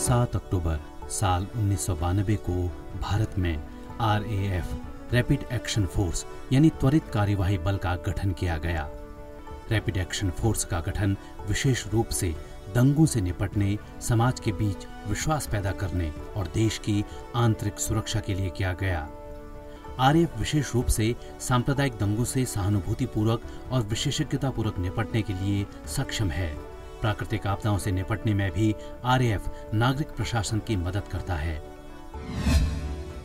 7 अक्टूबर साल 1992 को भारत में RAF रैपिड एक्शन फोर्स यानी त्वरित कार्यवाही बल का गठन किया गया। रैपिड एक्शन फोर्स का गठन विशेष रूप से दंगों से निपटने, समाज के बीच विश्वास पैदा करने और देश की आंतरिक सुरक्षा के लिए किया गया। RAF विशेष रूप से सांप्रदायिक दंगों से सहानुभूतिपूर्वक और विशेषज्ञतापूर्वक निपटने के लिए सक्षम है। प्राकृतिक आपदाओं से निपटने में भी RAF नागरिक प्रशासन की मदद करता है।